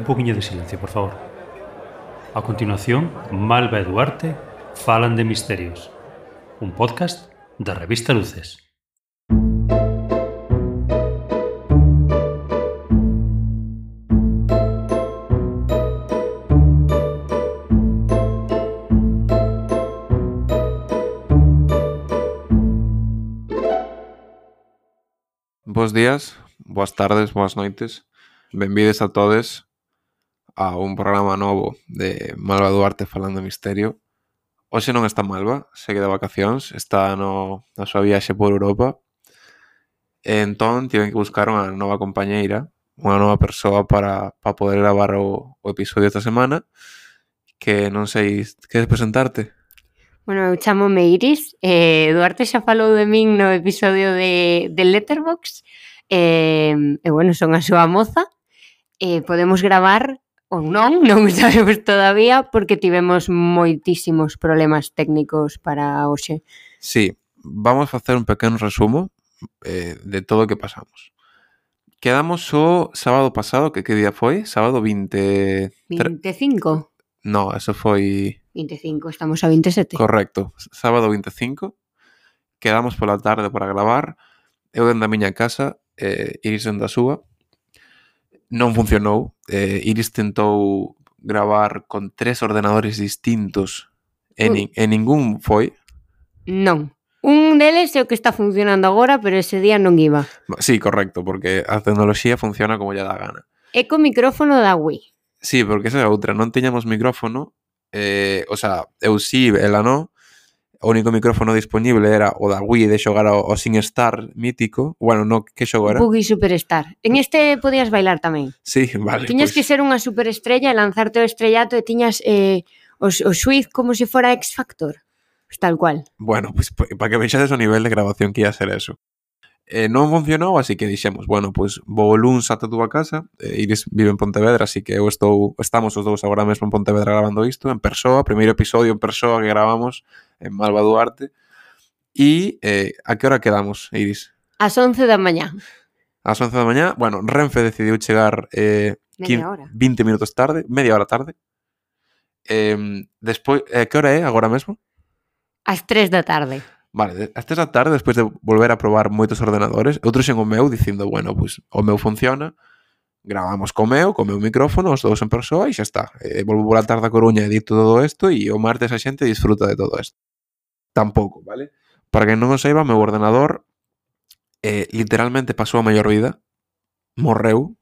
poquinho de silencio, por favor. A continuación, Malva e Duarte falan de misterios. Un podcast da revista Luces. Bos días, boas tardes, boas noites. Benvides a todos a un programa novo de Malva Duarte falando de misterio. Hoxe non está Malva, segue de vacacións, está na súa viaxe por Europa. E entón tiven que buscar unha nova compañeira, unha nova persoa para poder gravar o episodio esta semana. Que non sei, queres presentarte? Bueno, eu chamome Iris, Duarte xa falou de min no episodio de Letterboxd, bueno, son a súa moza, podemos gravar ou non sabemos todavía, porque tivemos moitísimos problemas técnicos para hoxe. Sí, vamos a facer un pequeno resumo de todo o que pasamos. Quedamos o sábado pasado, que día foi? Sábado 25? No, eso foi... 25, estamos a 27. Correcto, sábado 25. Quedamos pola tarde para gravar. Eu dentro da miña casa, Iris dentro da súa. Non funcionou. Iris tentou gravar con 3 ordenadores distintos e ningún foi. Non. Un deles é o que está funcionando agora, pero ese día non iba. Sí, correcto, porque a tecnoloxía funciona como lle dá gana. É co micrófono da Wii. Sí, porque esa é outra. Non tiñamos micrófono. O sea, eu sí, ela non. O único micrófono disponible era o da Wii de xogar ao SingStar mítico. Bueno, no, que xogo era? Boogie Superstar. En este podías bailar tamén. Sí, vale. Tiñas que ser unha superestrella e lanzarte o estrellato e tiñas o Switch como se fora X Factor. Pues tal cual. Bueno, pues para que vexades o nivel de grabación que ia ser eso. Non funcionou, así que dixemos, bueno, pues vou luns ata a túa casa. Iris vive en Pontevedra, así que estamos os dous agora mesmo en Pontevedra grabando isto, en persoa, primeiro episodio en persoa que gravamos en Malva Duarte. E a que hora quedamos, Iris? Ás 11 da mañá. Ás 11 da mañá, bueno, Renfe decidiu chegar 20 minutos tarde, media hora tarde. Despois, que hora é agora mesmo? Ás 3 da tarde. Vale, ás 3 da tarde, despois de volver a probar moitos ordenadores, outros en o meu dicindo, bueno, pues o meu funciona, gravamos co meu micrófono, os dous en persoa e xa está. Volvo pola tarde a Coruña, edito todo isto e o martes a xente disfruta de todo isto. Tampouco, vale? Para que non o saiba, o meu ordenador literalmente pasou a maior vida, morreu,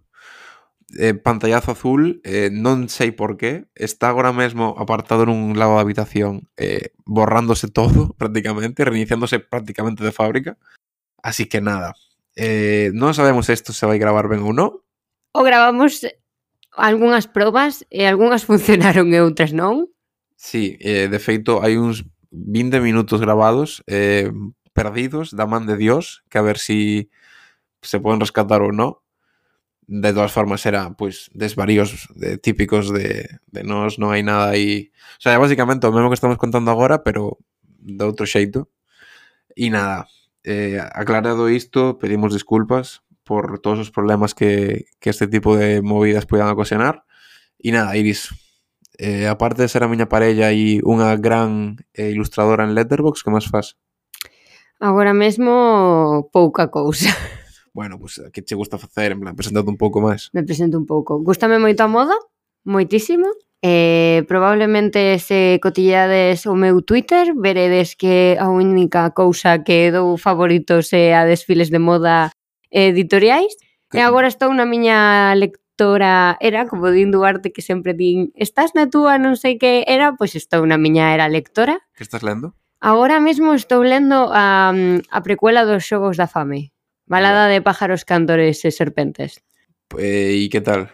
pantallazo azul, non sei por qué, está agora mesmo apartado nun lado da habitación, borrándose todo prácticamente, reiniciándose prácticamente de fábrica. Así que nada, non sabemos se isto se vai gravar ben ou non. O gravamos algunhas probas e algunhas funcionaron e outras non. Sí, de feito hai uns 20 minutos gravados perdidos da man de Dios, que a ver si se poden rescatar ou non. De todas formas era, pues, desvaríos típicos de nós, non hai nada aí. O sea, básicamente o mesmo que estamos contando agora, pero de outro xeito. E nada, aclarado isto, pedimos disculpas por todos os problemas que este tipo de movidas poidan ocasionar. E nada, Iris, aparte de ser a miña parella e unha gran ilustradora en Letterboxd, que máis faz? Agora mesmo pouca cousa. Bueno, pues que che gusta facer? En plan, presentate un pouco máis. Me presento un pouco. Gústame moito a moda, moitísimo. Probablemente se cotilleades o meu Twitter, veredes que a única cousa que dou favoritos é a desfiles de moda editoriais. E agora estou na miña lectora era, como din Duarte, que sempre din, estás na túa non sei que era, pois estou na miña era lectora. Que estás lendo? Agora mesmo estou lendo a precuela dos Xogos da Fame. Balada de pájaros, cantores e serpentes. E que tal?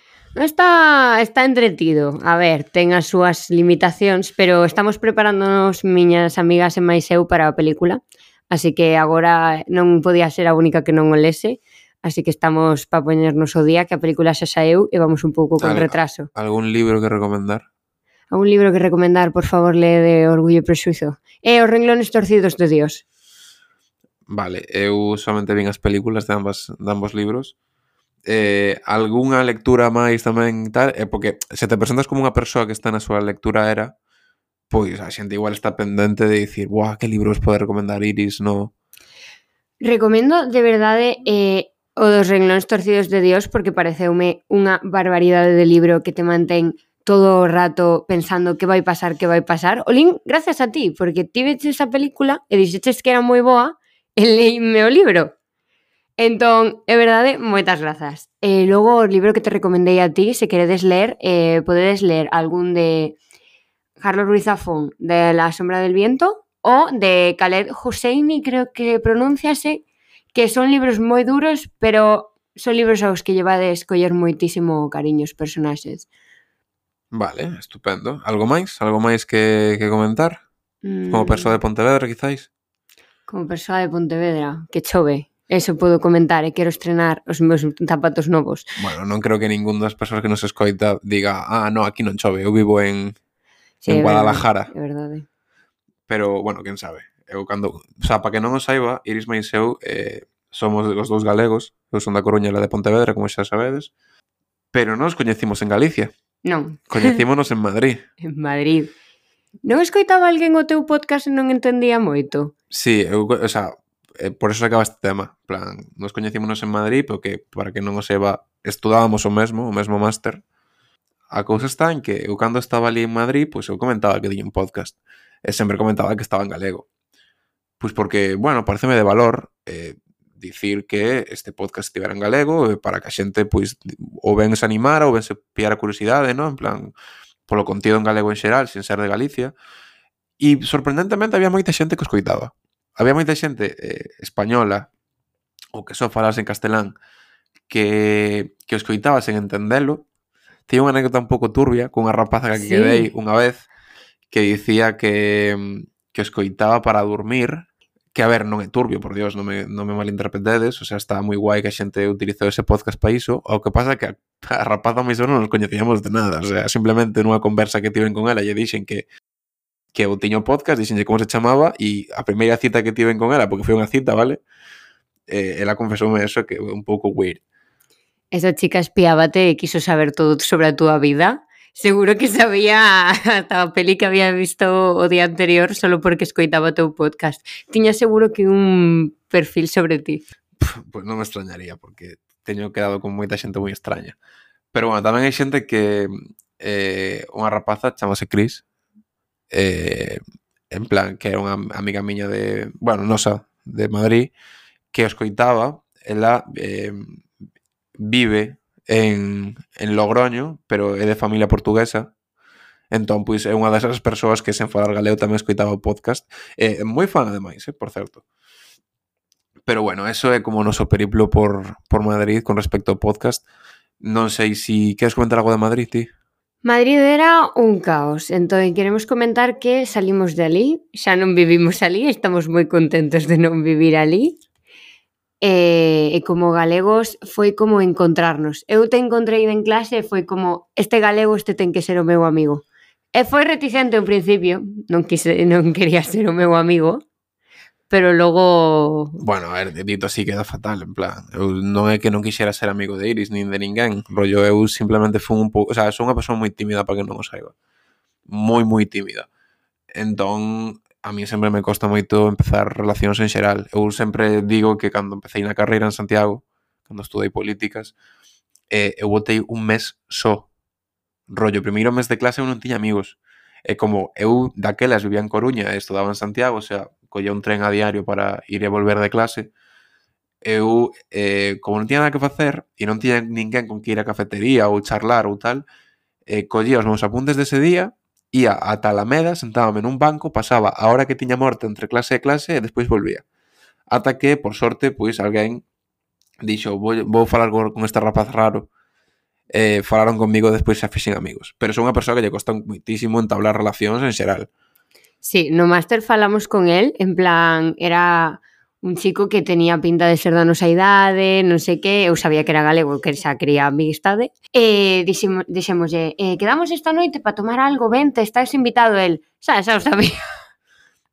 Está entretido. A ver, ten as súas limitacións, pero estamos preparándonos miñas amigas e máis eu para a película. Así que agora non podía ser a única que non o lese. Así que estamos para poñernos o día, que a película xa saeu e vamos un pouco con retraso. Algún libro que recomendar? Algún libro que recomendar, por favor, lee de Orgullo e Prexuizo. E Os renglones torcidos de Dios. Vale, eu solamente vin as películas de ambos libros. algunha lectura máis tamén tal, porque se te presentas como unha persoa que está na súa lectura era, pois a xente igual está pendente de dicir, buah, que libros pode recomendar Iris, no? Recomendo de verdade o dos renglóns torcidos de Dios, porque pareceume unha barbaridade de libro que te mantén todo o rato pensando que vai pasar. O lin gracias a ti, porque ti veches esa película e dixeches que era moi boa e leíme o libro. Entón, é verdade, moitas grazas. Logo, o libro que te recomendei a ti, se queredes ler, podedes ler algún de Carlos Ruiz Zafón, de La sombra del viento, o de Khaled Hosseini, creo que pronúnciase, que son libros moi duros, pero son libros aos que llevades coller moitísimo cariño os personaxes. Vale, estupendo. Algo máis? Algo máis que comentar? Como persoa de Pontevedra, quizáis? Como persoa de Pontevedra, que chove. Eso podo comentar e quero estrenar os meus zapatos novos. Bueno, non creo que ningún das persoas que nos escoita diga, no, aquí non chove, eu vivo en Guadalajara. É verdade. Pero, bueno, quen sabe. Eu cando, o sea, para que non o saiba, Iris máis eu somos os dous galegos. Eu son da Coruña e la de Pontevedra, como xa sabedes. Pero non os coñecimos en Galicia. Non. Coñecímonos en Madrid. En Madrid. Non escoitaba alguén o teu podcast e non entendía moito? Sí, eu, o sea, por eso acaba este tema. En plan, nos coñecímonos en Madrid, porque, para que non o seba, estudábamos o mesmo máster. A cousa está en que eu cando estaba ali en Madrid, pois eu comentaba que tiña un podcast. E sempre comentaba que estaba en galego. Pois porque, bueno, pareceme de valor dicir que este podcast estivera en galego para que a xente, pois, ou ben se animara ou ben se pillara curiosidade, non? En plan, polo contido en galego en xeral, sin ser de Galicia. E, sorprendentemente, había moita xente que o escoitaba. Había moita xente española ou que só falase en castelán que o escoitaba sen entendelo. Tiña unha anécdota un pouco turbia cunha rapaza que quedei unha vez que dicía que o escoitaba para dormir. Que, a ver, non é turbio, por Dios, non me malinterpretedes, o sea, está moi guai que a xente utilizou ese podcast para iso. O que pasa é que a rapaza máis non nos coñecíamos de nada, o sea, simplemente nunha conversa que tiven con ela lle dixen que eu tiño podcast, dixenlle como se chamaba, e a primeira cita que tiven con ela, porque foi unha cita, vale? Ela confesoume eso, que é un pouco weird. Esa chica espiábate e quiso saber todo sobre a túa vida. Seguro que sabía ata a peli que había visto o día anterior solo porque escoitaba o teu podcast. Tiña seguro que un perfil sobre ti. Pois non me extrañaría, porque teño quedado con moita xente moi extraña. Pero, bueno, tamén hai xente que unha rapaza chamase Cris, en plan, que era unha amiga miña de, bueno, nosa, de Madrid, que o escoitaba. Ela vive en Logroño, pero é de familia portuguesa. Entón, pois, é unha desas persoas que sen falar galego tamén escoitaba o podcast. Moi fan, ademais, por certo. Pero, bueno, eso é como o noso periplo por Madrid con respecto ao podcast. Non sei se queres comentar algo de Madrid, ti? Madrid era un caos, entón queremos comentar que salimos de ali, xa non vivimos ali, estamos moi contentos de non vivir ali. E como galegos foi como encontrarnos. Eu te encontrei en clase e foi como, este galego ten que ser o meu amigo. E foi reticente ao principio, non quería ser o meu amigo, pero logo... Bueno, a ver, dito así queda fatal, en plan, eu non é que non quixera ser amigo de Iris nin de ninguén, rollo, eu simplemente fui un pouco, o sea, son unha persoa moi tímida para que non o saiba. Moi tímida. Entón, a mí sempre me costa moito empezar relacións en xeral. Eu sempre digo que cando empecé na carreira en Santiago, cando estudei políticas, eu botei un mes só. Rollo, primeiro mes de clase eu non tiña amigos. E como eu daquelas vivía en Coruña e estudaba en Santiago, o sea, collía un tren a diario para ir e volver de clase, eu, como non tiña nada que facer e non tiña ninguén con que ir a cafetería ou charlar ou tal, collía os meus apuntes dese día, ia ata Alameda, sentábame nun banco, pasaba a hora que tiña morte entre clase e clase e despois volvía. Ata que, por sorte, pois alguén dixo, vou falar con este rapaz raro. Falaron conmigo despois xa fixen amigos. Pero son unha persoa que lle costa moitísimo entablar relacións en xeral. Sí, no máster falamos con él, en plan, era un chico que tenía pinta de ser da nosa idade, non sei que, eu sabía que era galego, que xa quería amistade, e dixémoslle, quedamos esta noite para tomar algo, vente, estás invitado. El, xa o sabía.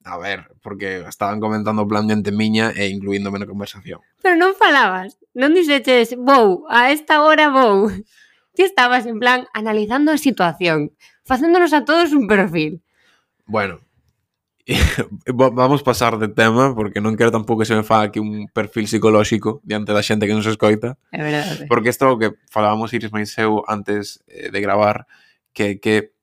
A ver, porque estaban comentando o plan de ente miña e incluíndome na conversación. Pero non falabas, non dixeches vou, a esta hora vou. Ti estabas en plan analizando a situación, facéndonos a todos un perfil. Bueno, vamos pasar de tema porque non quero tampouco que se me faga aquí un perfil psicolóxico diante da xente que nos escoita. É verdade. Porque isto é o que falábamos Iris máis eu antes de gravar, que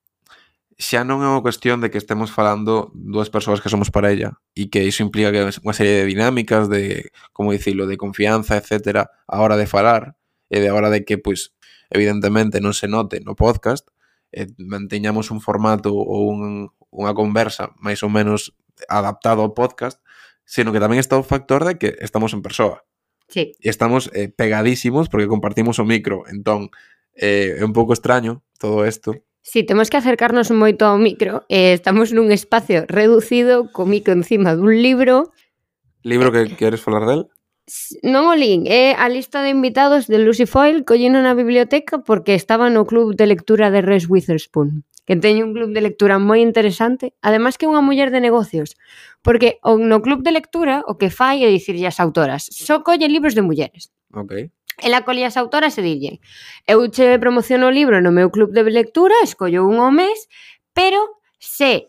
xa non é unha cuestión de que estemos falando dúas persoas que somos parella e que iso implica que unha serie de dinámicas de, como dicilo, de confianza, etcétera, a hora de falar e de a hora de que, pois, evidentemente non se note no podcast, manteñamos un formato ou unha conversa máis ou menos adaptado ao podcast, sino que tamén está o factor de que estamos en persoa. Sí. E estamos pegadísimos porque compartimos o micro, entón é un pouco extraño todo isto. Sí, temos que acercarnos moito ao micro. Estamos nun espacio reducido, co micro encima dun libro. Libro que queres falar del? Non o lín, é a lista de invitados de Lucy Foyle, collino na biblioteca porque estaba no club de lectura de Reese Witherspoon, que teñe un club de lectura moi interesante, ademais que é unha muller de negocios, porque no club de lectura o que fai é dicirlle as autoras, só colle libros de mulleres. Ok. Ela colle as autoras e dille, eu che promociono o libro no meu club de lectura, escollo un ao mes, pero se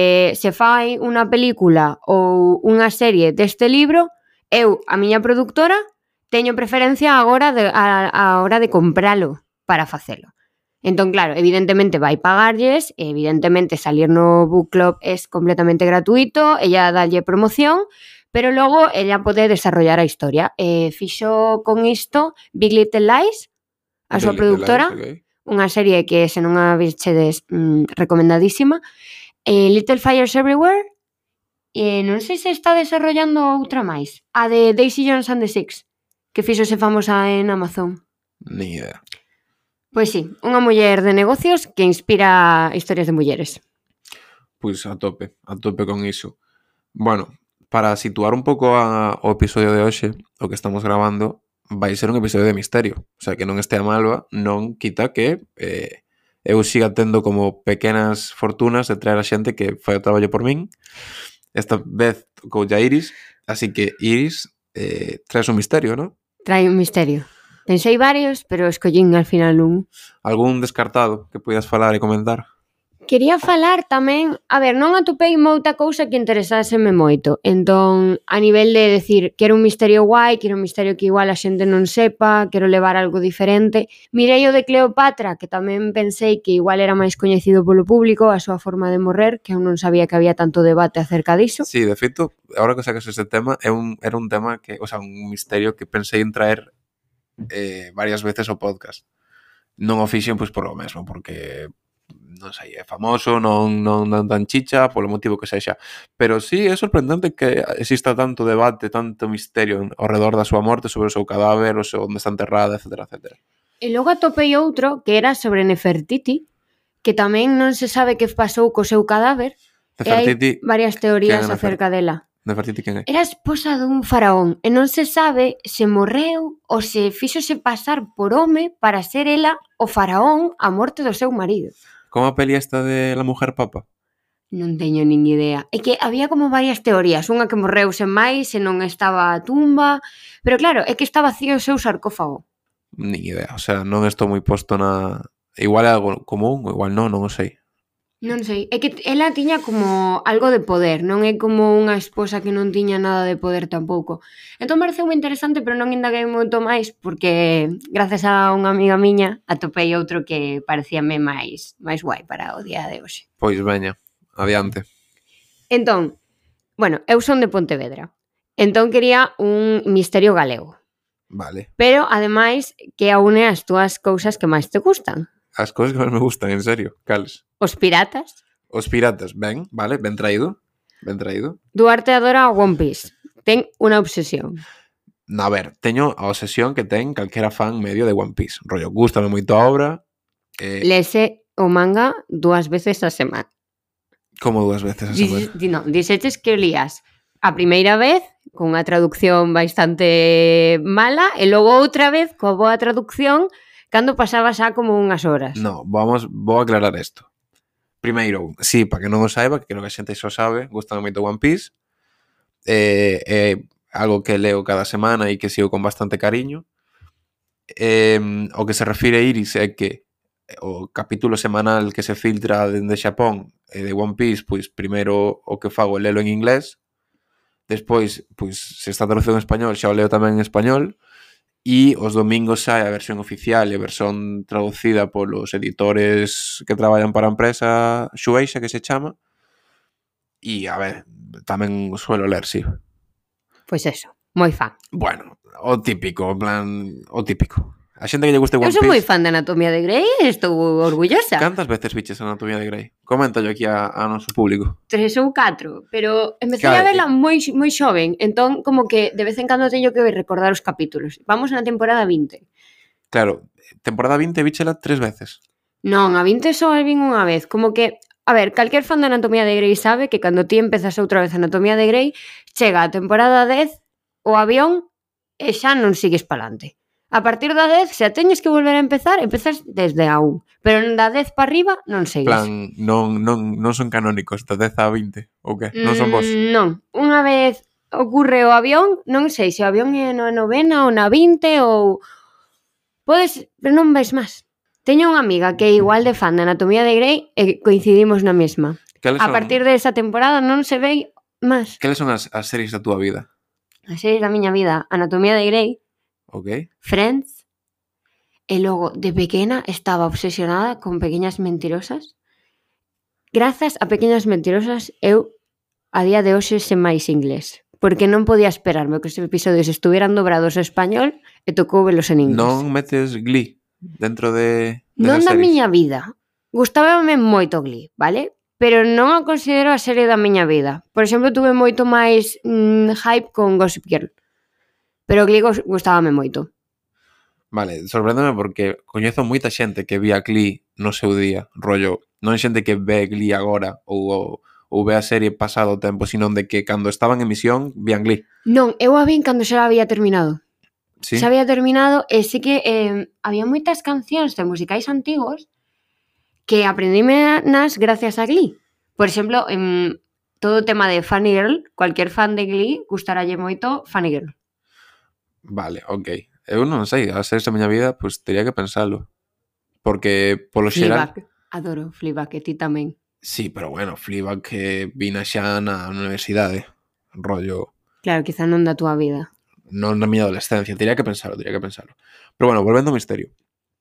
fai unha película ou unha serie deste libro, eu, a miña productora, teño preferencia agora a hora de compralo para facelo. Entón, claro, evidentemente vai pagarlles, evidentemente salir no book club é completamente gratuito, ella dalle promoción, pero logo ella pode desarrollar a historia. Fixo con isto Big Little Lies, a súa productora, okay. Unha serie que se non a vistedes recomendadísima. Little Fires Everywhere, non sei se está desarrollando outra máis, a de Daisy Jones and the Six, que fixose famosa en Amazon. Ni idea. Pois sí, unha muller de negocios que inspira historias de mulleres. Pois a tope con iso. Bueno, para situar un pouco o episodio de hoxe, o que estamos grabando, vai ser un episodio de misterio. O sea, que non este a Malva, non quita que eu siga tendo como pequenas fortunas de traer a xente que fai o traballo por min. Esta vez coulle a Iris, así que Iris, traes un misterio, non? Trae un misterio. Pensei varios, pero escollín al final un. Algún descartado que poidas falar e comentar? Quería falar tamén, a ver, non atopei moita cousa que interesáseme moito. Entón, a nivel de decir, quero un misterio guai, quero un misterio que igual a xente non sepa, quero levar algo diferente. Mirei o de Cleopatra, que tamén pensei que igual era máis coñecido polo público, a súa forma de morrer, que eu non sabía que había tanto debate acerca diso. Sí, de feito, agora que sacas ese tema, era un tema que, o sea, un misterio que pensei en traer varias veces ao podcast. Non o fixen pois por o mesmo, porque non sei, é famoso, non tan chicha, polo motivo que sexa. Pero sí, é sorprendente que exista tanto debate, tanto misterio ao redor da súa morte, sobre o seu cadáver, o seu onde está enterrada, etcétera, etcétera. E logo atopei outro que era sobre Nefertiti, que tamén non se sabe que pasou co seu cadáver. Nefertiti, e hai varias teorías acerca dela. Nefertiti quen é? Era esposa dun faraón e non se sabe se morreu ou se fíxose pasar por home para ser ela o faraón a morte do seu marido. Como a peli esta de La Mujer Papa? Non teño nin idea. É que había como varias teorías. Unha que morreu sen máis, se non estaba a tumba. Pero claro, é que está vacío o seu sarcófago. Nin idea, o sea, non estou moi posto na... Igual é algo común, ou igual non o sei. Non sei, é que ela tiña como algo de poder, non é como unha esposa que non tiña nada de poder tampouco. Entón pareceu moi interesante, pero non indaguei moito máis, porque gracias a unha amiga miña atopei outro que parecíame máis guai para o día de hoxe. Pois veña, adiante. Entón, bueno, eu son de Pontevedra, entón quería un misterio galego. Vale. Pero, ademais, que aúne as túas cousas que máis te gustan. As cousas que máis me gustan, en serio, cales? Os piratas. Os piratas, ben, vale, ben traído. Ben traído. Duarte adora One Piece. Ten unha obsesión. A ver, teño a obsesión que ten calquera fan medio de One Piece. Rollo, gústame moito a obra. Lese o manga 2 veces a semana. Como 2 veces a semana? Non, dixeches que o lías a primeira vez con unha traducción bastante mala e logo outra vez coa boa traducción cando pasaba xa como unhas horas. No, vou aclarar isto. Primeiro, sí, para que non o saiba, que creo que a xente só sabe, gustame moito One Piece. Algo que leo cada semana e que sigo con bastante cariño. O que se refire a Iris é que o capítulo semanal que se filtra dende Xapón de One Piece, pois primeiro o que fago é lelo en inglés, despois, pois se está traducido en español, xa o leo tamén en español, e os domingos sai a versión oficial e a versión traducida polos editores que traballan para a empresa Shueisha, que se chama, e a ver, tamén suelo ler, sí. Pois eso, moi fan. Bueno, o típico, en plan, o típico. A xente que lle guste One Eu Piece... sou moi fan de Anatomía de Grey e estou orgullosa. Cantas veces viches Anatomía de Grey? Coméntallo aquí a noso público. 3 ou 4, pero empecé a verla moi xoven, entón como que de vez en cando teño que recordar os capítulos. Vamos na temporada 20. Claro, temporada 20 víchela 3 veces. Non, a 20 só a vin unha vez, como que... A ver, calquer fan de Anatomía de Grey sabe que cando ti empezas outra vez Anatomía de Grey, chega a temporada 10, o avión, e xa non sigues pa'lante. A partir da 10, se a teñes que volver a empezar, empezas desde a 1. Pero da 10 para arriba non segues. Plan, non son canónicos da 10 a 20, ou que? Non son vos? Non, unha vez ocurre o avión, non sei se o avión é na 9ª ou na 20 ou... Podes, pero non ves máis. Teño unha amiga que é igual de fan de Anatomía de Grey e coincidimos na mesma. A partir desa temporada non se ve máis. Cales son as series da túa vida? As series da miña vida, Anatomía de Grey, Ok. Friends, e logo de pequena estaba obsesionada con Pequeñas Mentirosas. Grazas a Pequeñas Mentirosas eu a día de hoxe sei máis inglés, porque non podía esperarme que os episodios estuveran dobrados en español e tocou velos en inglés. Non metes Glee dentro de non da series? miña vida. Gustábame moito Glee, vale? Pero non a considero a serie da miña vida. Por exemplo, tuve moito máis hype con Gossip Girl. Pero Glee gustábame moito. Vale, sorpréndeme porque coñezo moita xente que vía Glee no seu día, rollo, non é xente que ve Glee agora ou ve a serie pasado o tempo, sino de que cando estaba en emisión vían Glee. Non, eu a vin cando xa había terminado. Sí? Xa había terminado e sí que había moitas cancións de musicais antigos que aprendíme nas gracias a Glee. Por exemplo, en todo o tema de Funny Girl, cualquier fan de Glee gustaralle moito Funny Girl. Vale, ok. Eu non sei, a series da miña vida, pois teria que pensalo. Porque, polo xeral... Fleabag, adoro Fleabag, e ti tamén. Sí, pero bueno, Fleabag que vina xa na universidade. Rollo... Claro, quizá non da túa vida. Non na miña adolescencia, teria que pensalo. Pero bueno, volvendo ao misterio.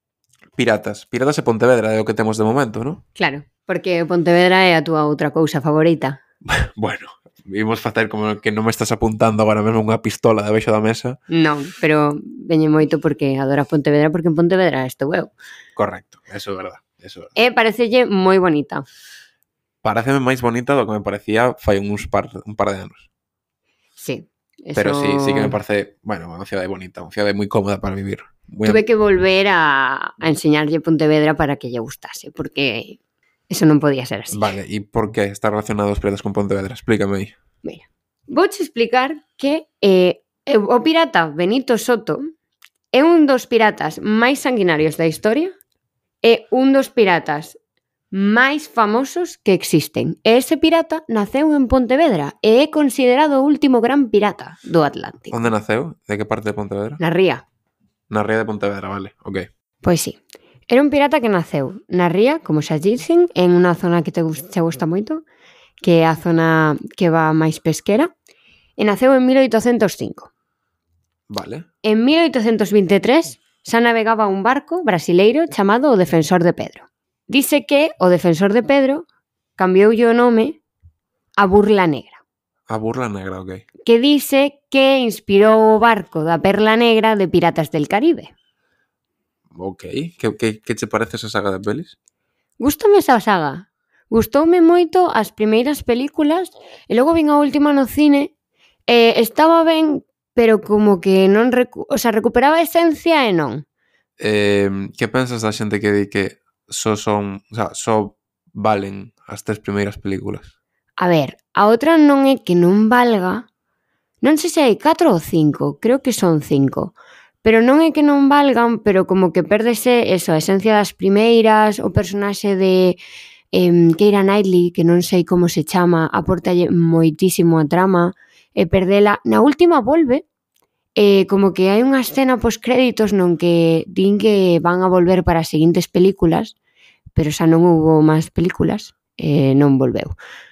Piratas e Pontevedra é o que temos de momento, non? Claro, porque Pontevedra é a túa outra cousa favorita. Bueno, vimos facer como que non me estás apuntando agora mesmo unha pistola debaixo da mesa. Non, pero veñe moito porque adoras Pontevedra, porque en Pontevedra estou eu. Correcto, eso é verdad. E parecelle moi bonita. Pareceme máis bonita do que me parecía fai un par de anos. Sí. Eso... Pero sí que me parece, bueno, unha cidade bonita, unha cidade moi cómoda para vivir. Tuve que volver a enseñarlle Pontevedra para que lle gustase, porque eso non podía ser así. Vale, e por que está relacionado os piratas con Pontevedra? Explícame aí. Mira, vouche explicar que o pirata Benito Soto é un dos piratas máis sanguinarios da historia e un dos piratas máis famosos que existen. E ese pirata naceu en Pontevedra e é considerado o último gran pirata do Atlántico. Onde naceu? De que parte de Pontevedra? Na Ría. Na Ría de Pontevedra, vale, ok. Pois sí. Era un pirata que naceu na Ría, como xa dicen, en unha zona que te gusta moito, que é a zona que va máis pesquera, e naceu en 1805. Vale. En 1823 xa navegaba un barco brasileiro chamado o Defensor de Pedro. Dice que o Defensor de Pedro cambioulle o nome a Burla Negra. A Burla Negra, ok. Que dice que inspirou o barco da Perla Negra de Piratas del Caribe. Ok. Que che parece esa saga de pelis? Gústame esa saga. Gustoume moito as primeiras películas e logo vin a última no cine e estaba ben, pero como que non recuperaba a esencia e non. Que pensas da xente que di que só valen as 3 primeiras películas? A ver, a outra non é que non valga, non sei se hai 4 ou 5, creo que son 5, pero non é que non valgan, pero como que pérdese eso, a esencia das primeiras, o personaxe de Keira Knightley, que non sei como se chama, aportalle moitísimo a trama, e perdela. Na última volve, como que hai unha escena pos-créditos non que din que van a volver para as seguintes películas, pero xa non houve máis películas, non volveu.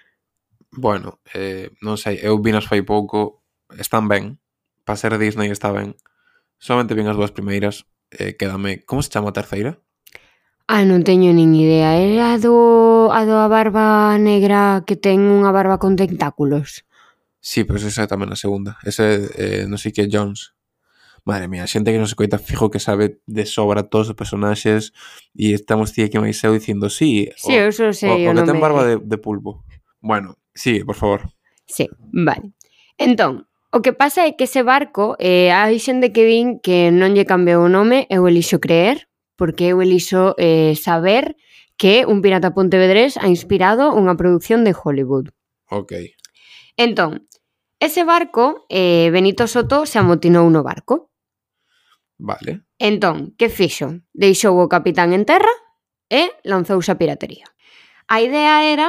Bueno, non sei, eu vinas fai pouco, están ben, para ser Disney está ben. Solamente vin as dúas primeiras, quédame... Como se chama a terceira? Non teño nin idea. Era a da barba negra que ten unha barba con tentáculos. Sí, pero esa é tamén a segunda. Ese non sei que Jones. Madre mía, xente que non se coita fijo que sabe de sobra todos os personaxes e estamos aquí máis eu dicindo sí, Sí, eu só sei o o que ten nome. barba de pulpo. Bueno, sí, por favor. Sí, vale. Entón, o que pasa é que ese barco, hai xente que din que non lle cambiou o nome, eu elixo creer, porque eu elixo saber que un pirata pontevedrés ha inspirado unha produción de Hollywood. Ok. Entón, ese barco, Benito Soto se amotinou no barco. Vale. Entón, que fixo? Deixou o capitán en terra e lanzouse a piratería. A idea era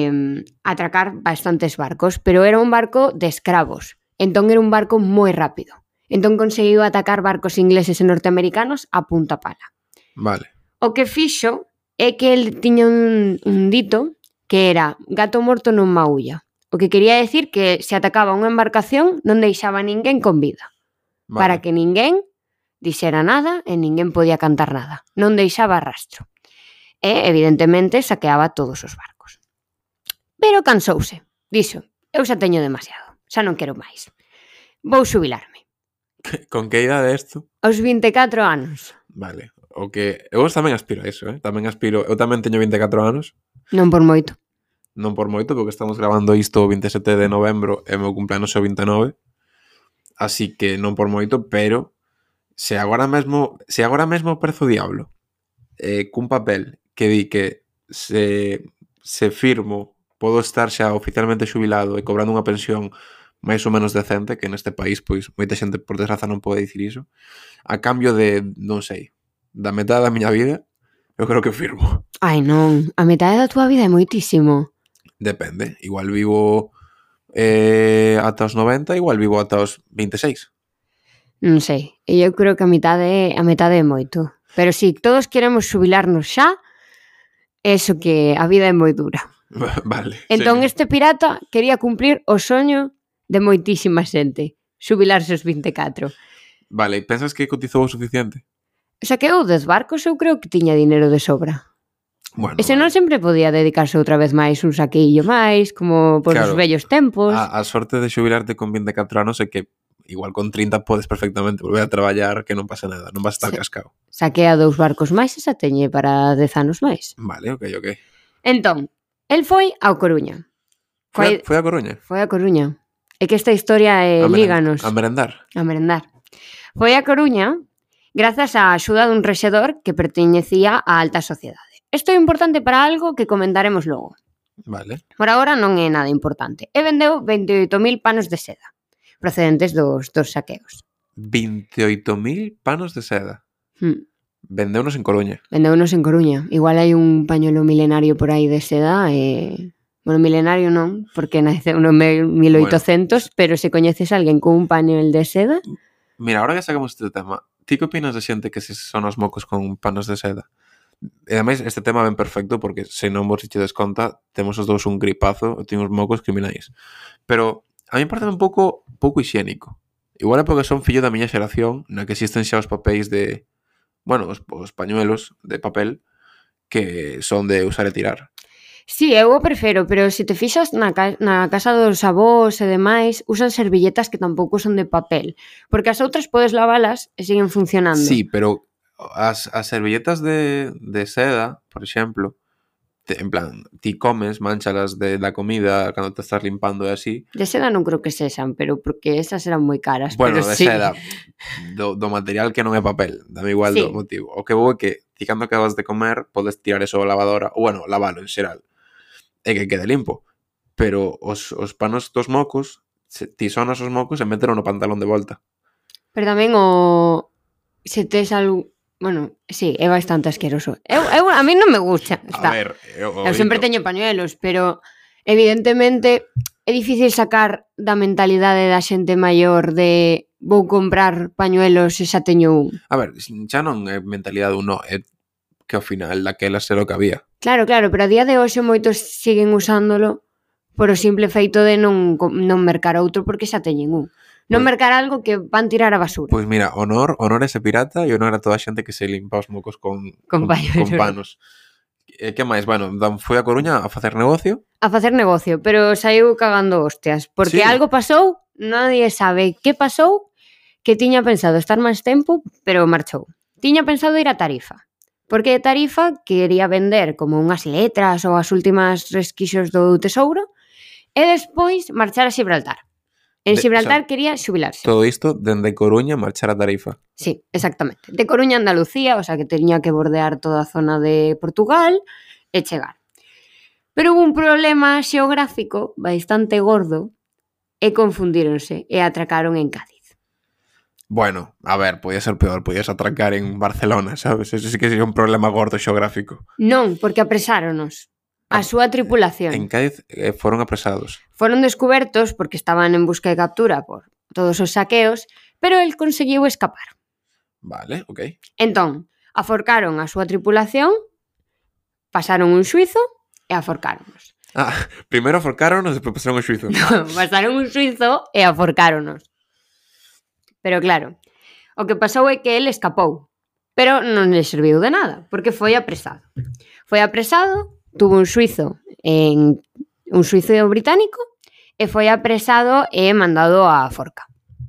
atracar bastantes barcos, pero era un barco de escravos. Entón era un barco moi rápido. Entón conseguiu atacar barcos ingleses e norteamericanos a punta pala. Vale. O que fixo é que el tiña un dito que era gato morto non maulla. O que quería decir que se atacaba unha embarcación non deixaba ninguén con vida. Vale. Para que ninguén dixera nada e ninguén podía cantar nada. Non deixaba rastro. E, evidentemente, saqueaba todos os barcos. Pero cansouse. Dixo, eu xa teño demasiado. Xa non quero máis. Vou xubilarme. Con que idade é isto? Aos 24 anos. Vale. O que... Eu tamén aspiro a iso, Tamén aspiro... Eu tamén teño 24 anos. Non por moito. Non por moito, porque estamos grabando isto o 27 de novembro e meu cumpleanos é o 29. Así que non por moito, pero se agora mesmo aparece o diablo cun papel que di que se firmo podo estar xa oficialmente xubilado e cobrando unha pensión máis ou menos decente, que neste país pois moita xente por desgraza non pode dicir iso, a cambio de, non sei, da metade da miña vida, eu creo que firmo. Ai non, a metade da túa vida é moitísimo. Depende, igual vivo ata os 90, igual vivo ata os 26. Non sei, e eu creo que a metade é moito. Pero si, todos queremos xubilarnos xa, eso que a vida é moi dura. Vale. Entón sí. este pirata quería cumplir o soño de moitísima xente, xubilarse aos 24. Vale, pensas que cotizou o suficiente? O sea que eu dos barcos eu creo que tiña dinero de sobra. Bueno, E se non sempre podía dedicarse outra vez máis un saquillo máis, como por os vellos tempos. A sorte de xubilarte con 24 anos é que igual con 30 podes perfectamente volver a traballar, que non pasa nada, non vas a estar cascao. Saquea 2 barcos máis e xa teñe para 10 anos máis. Vale, ok. Entón, el foi ao Coruña. Foi a Coruña? Foi a Coruña. É que esta historia líganos. A merendar. A merendar. Foi a Coruña grazas á axuda dun rexedor que perteñecía á alta sociedade. Isto é importante para algo que comentaremos logo. Vale. Por agora non é nada importante. E vendeu 28.000 panos de seda, procedentes dos saqueos. 28.000 panos de seda. Vendeunos en Coruña. Vendeunos en Coruña. Igual hai un pañuelo milenario por aí de seda e... Bueno, milenario non, porque naceu no 1800, pero se coñeces a alguén con un pañuelo de seda... Mira, ahora que sacamos este tema, ti que opinas de xente que se son os mocos con panos de seda? E ademais, este tema ben perfecto porque se non vos ichedes conta, temos os dous un gripazo e temos mocos criminais. Pero a mí parece un pouco hixiénico. Igual é porque son fillo da miña xeración na que existen xa os papéis de... Bueno, os pañuelos de papel que son de usar e tirar. Sí, eu o prefiro, pero se te fixas na casa dos avós e demais, usan servilletas que tampouco son de papel, porque as outras podes lavalas e siguen funcionando. Sí, pero as servilletas de seda, por exemplo, en plan, ti comes, manchalas da comida cando te estás limpando e así. De seda non creo que sexan, pero porque esas eran moi caras. Bueno, pero de sí. seda, do material que non é papel, dame igual sí. Do motivo. O que vou é que ti cando acabas de comer podes tirar eso a lavadora, ou bueno, lavalo en xeral, e que quede limpo. Pero os panos dos mocos, ti sonas os mocos e mételo no pantalón de volta. Pero tamén se tes algo... Bueno, sí, é bastante asqueroso. A mí non me gusta. A ver, Eu sempre teño pañuelos, pero evidentemente é difícil sacar da mentalidade da xente maior de vou comprar pañuelos e xa teño un. A ver, xa non é mentalidade uno, é que ao final daquela era o que había. Claro, pero a día de hoxe moitos siguen usándolo por o simple feito de non mercar outro porque xa teñen un. Non mercar algo que van tirar a basura. Pois mira, honor a ese pirata e honor a toda a xente que se limpa os mocos con panos. Que máis? Bueno, foi a Coruña a facer negocio. A facer negocio, pero saiu cagando hostias. Porque algo pasou, nadie sabe que pasou, que tiña pensado estar máis tempo, pero marchou. Tiña pensado ir a Tarifa. Porque Tarifa quería vender como unhas letras ou as últimas resquixos do tesouro e despois marchar a Xibraltar. En Xibraltar quería xubilarse. Todo isto dende Coruña marchar a Tarifa. Sí, exactamente. De Coruña a Andalucía, o sea que teña que bordear toda a zona de Portugal e chegar. Pero hubo un problema xeográfico bastante gordo e confundíronse e atracaron en Cádiz. Bueno, a ver, podía ser peor, podías atracar en Barcelona, sabes? Eso sí que sería un problema gordo xeográfico. Non, porque apresáronos. A súa tripulación. En Cádiz foron apresados. Foron descubertos porque estaban en busca de captura por todos os saqueos, pero el conseguiu escapar. Vale, ok. Entón, aforcaron a súa tripulación, pasaron un xuizo e aforcáronos. Primeiro aforcáronos, despois pasaron un xuizo. No, pasaron un xuizo e aforcáronos. Pero claro, o que pasou é que el escapou, pero non le serviu de nada, porque foi apresado. Foi apresado, tuvo un xuizo británico e foi apresado e mandado á forca.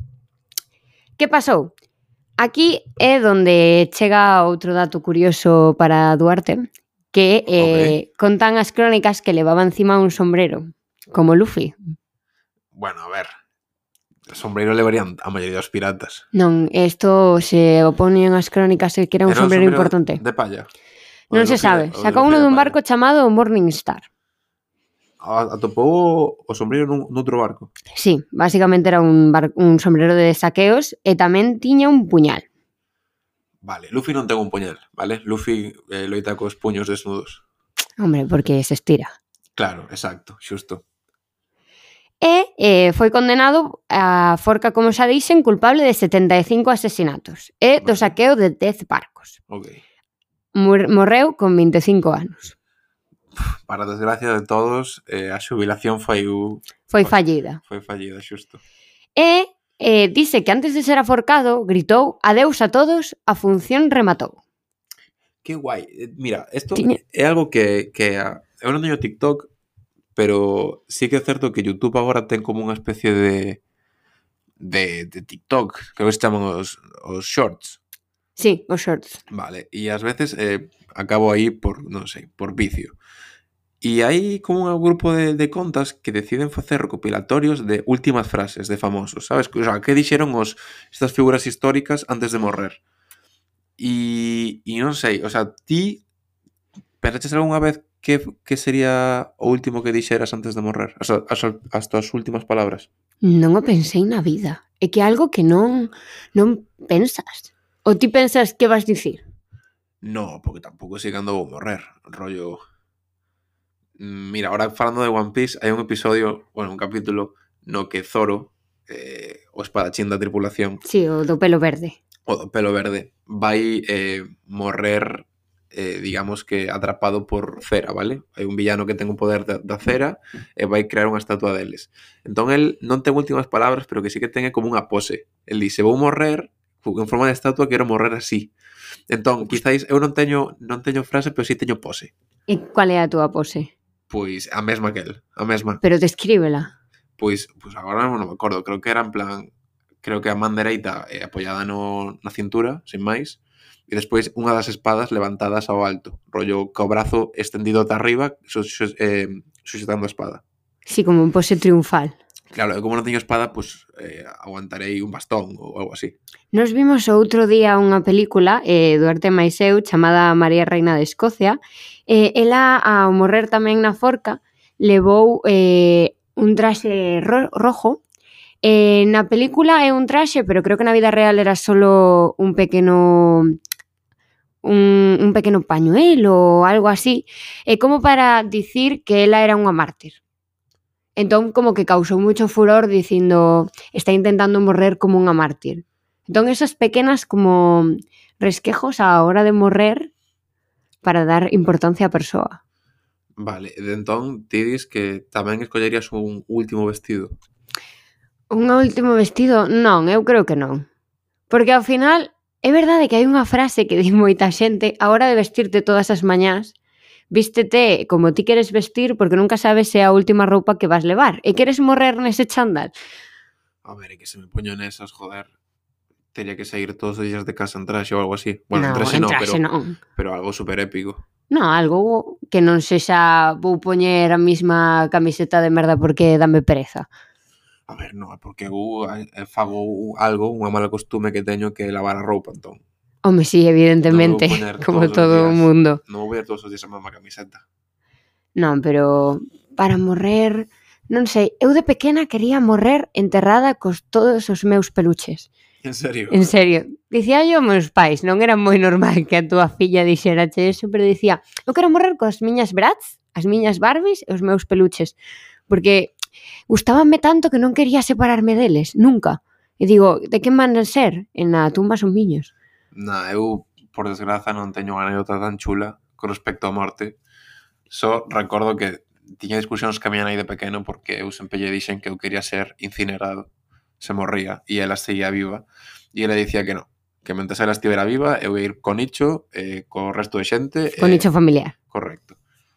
Que pasou? Aquí é onde chega outro dato curioso para Duarte, que contan as crónicas que levaba encima un sombrero, como Luffy. Bueno, a ver, o sombrero levarían a maioría dos piratas. Non, isto se oponen as crónicas que era un sombrero importante. De palla? Non se sabe. Sacou uno dun barco chamado Morningstar. Atopou o sombrero noutro barco? Sí, basicamente era un sombrero de saqueos e tamén tiña un puñal. Vale, Luffy non ten un puñal, vale? Luffy loita cos puños desnudos. Hombre, porque se estira. Claro, exacto, xusto. E foi condenado a forca, como xa dixen, culpable de 75 asesinatos e do saqueo de 10 barcos. Ok. Morreu con 25 anos. Para desgracia de todos, a xubilación foi fallida. Foi fallida, xusto. E dice que antes de ser aforcado gritou adeus a todos, a función rematou. Que guai. Mira, isto é algo que eu non teño TikTok, pero sí que é certo que YouTube agora ten como unha especie de TikTok, que se chaman os shorts. Sí, os shorts. Vale, e ás veces acabo aí por, non sei, por vicio. E hai como un grupo de contas que deciden facer recopilatorios de últimas frases de famosos, sabes? O sea, que dixeron estas figuras históricas antes de morrer. E non sei, o sea, ti pensaches algunha vez que sería o último que dixeras antes de morrer? As tuas últimas palabras? Non o pensei na vida. É que é algo que non pensas. Ou ti pensas que vas dicir? No, porque tampouco sei cando vou morrer. Rollo... Mira, ahora falando de One Piece, hai un episodio, bueno, un capítulo no que Zoro, o espadachín da tripulación... Sí, o do pelo verde. O do pelo verde. Vai morrer, digamos que atrapado por cera, vale? Hai un villano que ten o poder da cera e vai crear unha estatua deles. Entón, el non ten últimas palabras, pero que sí que ten como unha pose. El dice, vou morrer en forma de estatua, quero morrer así. Entón, quizáis, eu non teño frase, pero sí teño pose. E cual é a túa pose? Pois a mesma que el, a mesma. Pero descríbela. Pois agora non me acordo, creo que era en plan, creo que a man dereita apoiada na cintura, sin máis, e despois unha das espadas levantadas ao alto, rollo co brazo estendido ata arriba, suxetando a espada. Sí, como en pose triunfal. Claro, eu como non teño espada, pois aguantarei un bastón ou algo así. Nos vimos outro día unha película, Duarte máis eu, chamada María Reina de Escocia. Ela, ao morrer tamén na forca, levou un traxe rojo. Na película é un traxe, pero creo que na vida real era solo un pequeno un pequeno pañuelo ou algo así, como para dicir que ela era unha mártir. Entón, como que causou moito furor dicindo está intentando morrer como unha mártir. Entón, esas pequenas como resquejos á hora de morrer para dar importancia á persoa. Vale, entón ti dis que tamén escollerías un último vestido. Un último vestido? Non, eu creo que non. Porque ao final, é verdade que hai unha frase que di moita xente a hora de vestirte todas as mañás, vístete como ti queres vestir porque nunca sabes se é a última roupa que vas levar e queres morrer nese chándal. A ver, é que se me poño nesas, joder, teria que sair todos os días de casa en traxe ou algo así. Bueno, en traxe non, pero algo super épico. Non, algo que non sexa vou poñer a mesma camiseta de merda porque dame pereza. A ver, non, é porque eu fago algo, unha mala costume que teño que lavar a roupa, entón. Home, sí, evidentemente, como todo o mundo. Non vou ver todos os días a mesma camiseta. Non, pero para morrer, non sei, eu de pequena quería morrer enterrada cos todos os meus peluches. En serio? En serio. Dicía yo aos meus pais, non era moi normal que a túa filla dixerache eso, pero dicía, eu quero morrer coas miñas Bratz, as miñas Barbies e os meus peluches, porque gustábanme tanto que non quería separarme deles, nunca. E digo, de que van a ser? En a tumba son miños. Na, eu, por desgraza, non teño unha anécdota tan chula con respecto á morte. Só recordo que tiña discusións que a miña nai de pequeno porque eu sempre lle dixen que eu quería ser incinerado se morría e ela seguía viva e ela dicía que non, que mentres ela estivera viva eu ia ir co nicho, co resto de xente. Con nicho familiar. Correcto.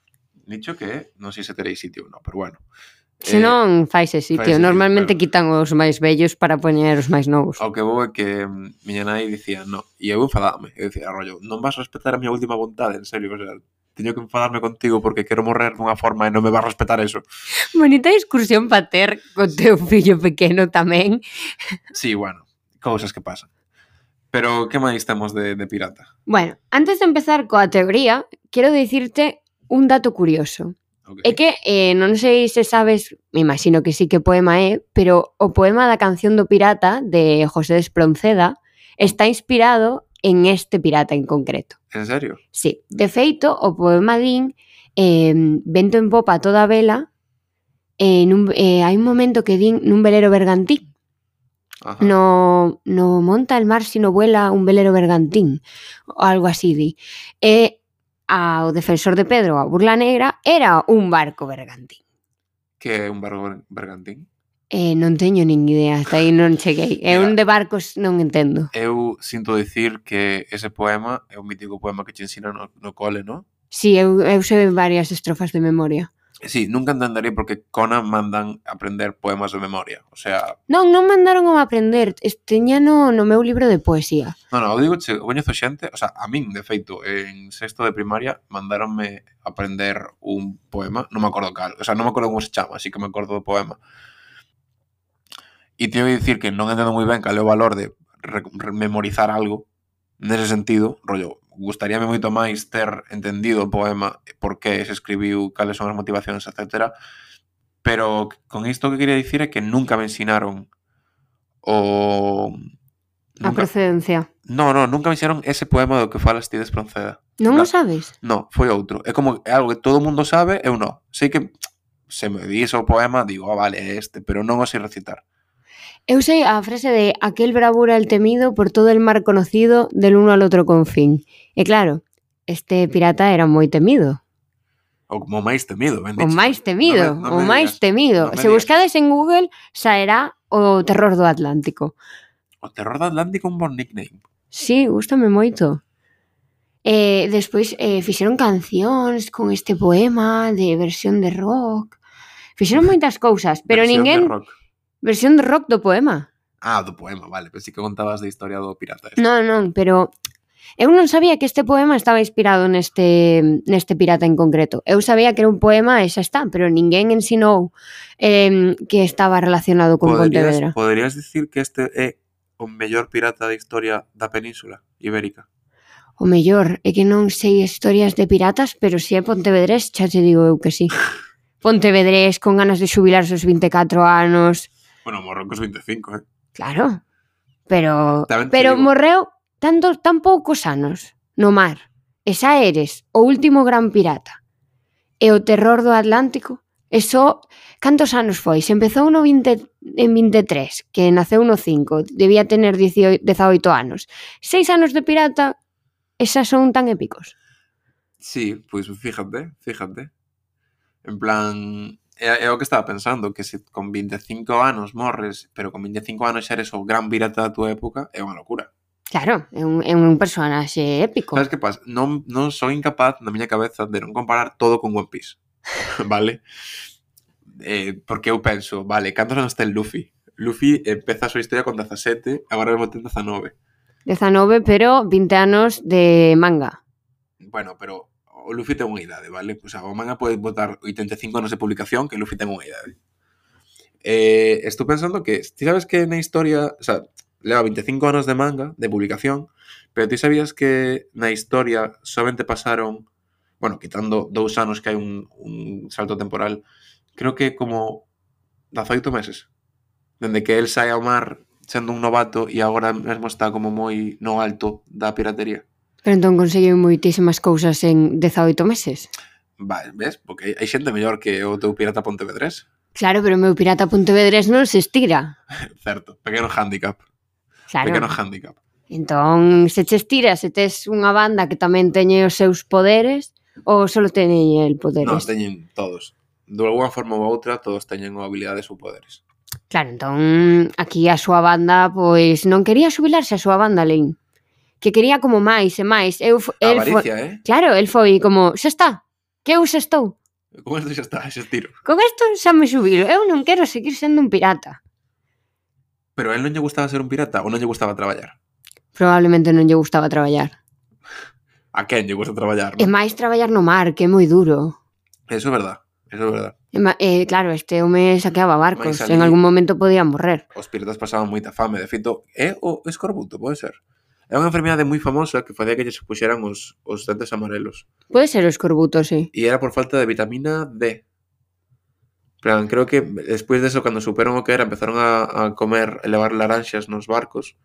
Nicho que non sei se teréis sitio ou non, pero bueno. Se non, faise sitio. Normalmente quitan os máis vellos para poñer os máis novos. O que vou é que miña nai dicía no, e eu enfadame. Eu dicía, rollo, non vas respetar a miña última vontade, en serio, o sea, teño que enfadarme contigo porque quero morrer dunha forma e non me vas respetar eso. Bonita discusión para ter co teu fillo pequeno tamén. Sí, bueno, cousas que pasan. Pero que máis temos de pirata? Bueno, antes de empezar coa teoría, quero dicirte un dato curioso. Okay. É que non sei se sabes, me imagino que sí que poema é, pero o poema da canción do pirata de José de Espronceda está inspirado en este pirata en concreto. En serio? Sí, de feito, o poema din vento en popa a toda vela, hai un momento que din nun velero bergantín. Ajá. No monta el mar sino vuela un velero bergantín, ou algo así di. O defensor de Pedro, a Burla Negra, era un barco bergantín. Que é un barco bergantín? Non teño nin idea, hasta aí non cheguei. É un de barcos, non entendo. Eu sinto dicir que ese poema é un mítico poema que te ensina no cole, non? Sí, eu sei varias estrofas de memoria. Sí, nunca entenderé porque Conan mandan aprender poemas de memoria. O sea... Non mandaron a aprender. Teña no meu libro de poesía. Non, eu digo, eu coñezo xente, o sea, a min, de feito, en sexto de primaria mandaronme aprender un poema, non me acordo cal, o sea, non me acordo como se chama, así que me acordo do poema. E teño que dicir que non entendo moi ben cal é o valor de memorizar algo nese sentido, rollo, gustaríame moito máis ter entendido o poema, por que se escribiu, cales son as motivacións, etc. Pero con isto que quería dicir é que nunca me ensinaron a procedencia. Non, nunca me ensinaron ese poema do que falas ti de Espronceda. Non o sabes? Non, foi outro. É como, é algo que todo o mundo sabe, eu non. Sei que se me dis o poema, digo, vale, é este, pero non o sei recitar. Eu sei a frase de aquel bravura el temido por todo el mar conocido del uno al outro confín. E claro, este pirata era moi temido. O máis temido, ben dicho. O máis temido, o máis temido. Se buscades en Google, saerá o terror do Atlántico. O terror do Atlántico un bon nickname. Sí, gústame moito. Despois fixeron cancións con este poema de versión de rock. Fixeron moitas cousas, pero ninguén... Versión de rock do poema. Ah, do poema, vale. Pensei que contabas da historia do pirata. Non, pero eu non sabía que este poema estaba inspirado neste pirata en concreto. Eu sabía que era un poema e xa está, pero ninguén ensinou que estaba relacionado con Pontevedra. Poderías dicir que este é o mellor pirata da historia da Península Ibérica? O mellor, é que non sei historias de piratas, pero se é pontevedrés, xa te digo eu que sí. Pontevedrés con ganas de xubilarse aos 24 anos... Bueno, morreu cos 25, Claro, pero morreu tan poucos anos. no mar, e xa eres o último gran pirata. E o terror do Atlántico, e só... Cantos anos foi? Se empezou en 23, que naceu no 5, debía tener 18 anos. 6 anos de pirata, e xa son tan épicos. Sí, pois fíjate. En plan, é o que estaba pensando, que se con 25 anos morres, pero con 25 anos xa eres o gran pirata da tua época, é unha locura. Claro, é un personaxe épico. Sabes que pasa? Non son incapaz na miña cabeza de non comparar todo con One Piece. Vale? Porque eu penso, vale, cantos anos ten Luffy? Luffy empeza a súa historia con 17, agora mesmo ten 19. 19, pero 20 anos de manga. Bueno, pero o Luffy ten unha idade, vale? O sea, o manga pode botar 85 anos de publicación que Luffy ten unha idade. Estou pensando que, ti sabes que na historia, o sea, leva 25 anos de manga, de publicación, pero ti sabías que na historia somente pasaron, bueno, quitando 2 anos que hai un salto temporal, creo que como 18 meses, dende que el sae ao mar sendo un novato e agora mesmo está como moi no alto da piratería. Pero entón conseguiu moitísimas cousas en 18 meses. Vale, ves? Porque hai xente mellor que o teu pirata Pontevedrés. Claro, pero o meu pirata Pontevedrés non se estira. Certo, pequeno handicap. Claro. Pequeno handicap. Entón, se che estira, se tes unha banda que tamén teñe os seus poderes, ou só teñen el poderes? Non, teñen todos. De alguna forma ou outra, todos teñen habilidades ou poderes. Claro, entón, aquí a súa banda, pois, non quería xubilarse a súa banda, Lin. Que quería como máis e máis. Avaricia, Claro, el foi como, xa está, que eu xa estou. Con isto xa está, xa estiro. Con isto xa me xubilo, eu non quero seguir sendo un pirata. Pero a él non lle gustaba ser un pirata ou non lle gustaba traballar? Probablemente non lle gustaba traballar. A quen lle gusta traballar, E non? máis traballar no mar, que é moi duro. Eso é verdad. Claro, este home saqueaba barcos, Mais ali- en algún momento podía morrer. Os piratas pasaban moita fame. De feito, é o escorbuto, pode ser. É unha enfermidade moi famosa que facía que lle puxeran os dentes amarelos. Pode ser o escorbuto, sí. E era por falta de vitamina D. Plan, creo que despois deso, cando superon o que era, empezaron a comer e levar laranxas nos barcos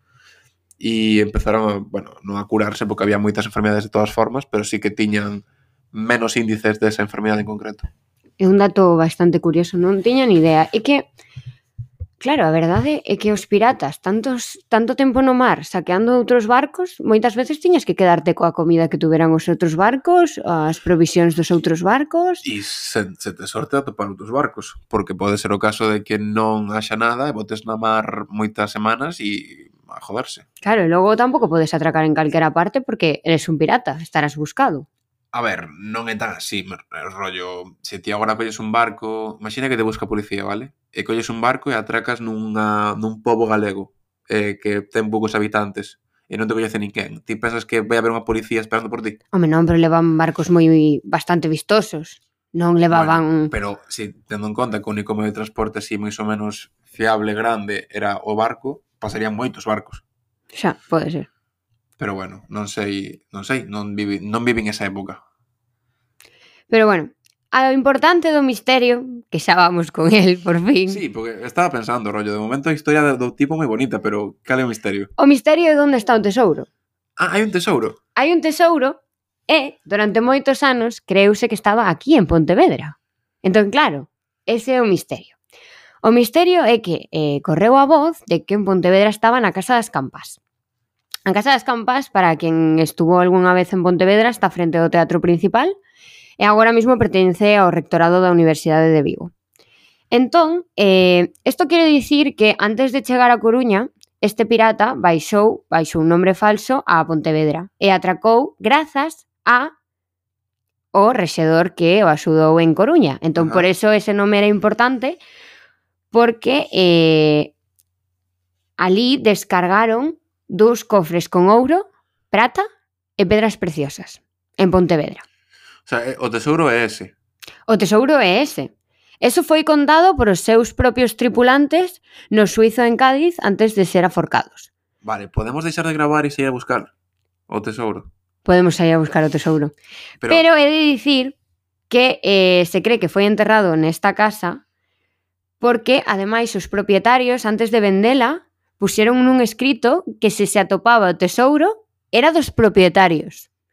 e empezaron a, bueno, non a curarse porque había moitas enfermedades de todas formas, pero sí que tiñan menos índices desa enfermedade en concreto. É un dato bastante curioso, non tiña ni idea. É que, claro, a verdade é que os piratas, tanto tempo no mar saqueando outros barcos, moitas veces tiñas que quedarte coa comida que tuveran os outros barcos, as provisións dos outros barcos. E se te sorte a topar outros barcos, porque pode ser o caso de que non haxa nada e botes na mar moitas semanas e a joderse. Claro, e logo tampouco podes atracar en calquera parte porque eres un pirata, estarás buscado. A ver, non é tan así, rollo, se ti agora colles un barco, imagina que te busca a policía, vale? E colles un barco e atracas nun pobo galego que ten poucos habitantes e non te coñece ninguén. Ti pensas que vai haber unha policía esperando por ti? Home, non, pero levan barcos bastante vistosos. Non levaban... Bueno, pero se tendo en conta que o único medio de transporte así máis ou menos fiable, grande, era o barco, pasarían moitos barcos. Xa, pode ser. Pero bueno, non sei, non vivín esa época. Pero bueno, a importante do misterio, que xa vamos con el, por fin. Sí, porque estaba pensando, rollo, de momento a historia do tipo moi bonita, pero cal é o misterio? O misterio é onde está o tesouro. Ah, hai un tesouro? Hai un tesouro e, durante moitos anos, creuse que estaba aquí en Pontevedra. Entón, claro, ese é o misterio. O misterio é que correu a voz de que en Pontevedra estaba na Casa das Campas. A Casa das Campas, para quen estuvo algunha vez en Pontevedra, está frente ao Teatro Principal e agora mesmo pertence ao rectorado da Universidade de Vigo. Entón, isto quere dicir que antes de chegar a Coruña, este pirata baixou un nombre falso a Pontevedra e atracou grazas a o rexedor que o axudou en Coruña. Entón, por eso ese nome era importante, porque ali descargaron 2 cofres con ouro, prata e pedras preciosas en Pontevedra. O sea, o tesouro é ese. O tesouro é ese. Eso foi contado por os seus propios tripulantes no suizo en Cádiz antes de ser aforcados. Vale, podemos deixar de gravar e sair a buscar o tesouro? Podemos sair a buscar o tesouro. Pero he de dicir que se cree que foi enterrado nesta casa porque, ademais, os propietarios, antes de vendela, puxeron nun escrito que se atopaba o tesouro era dos propietarios.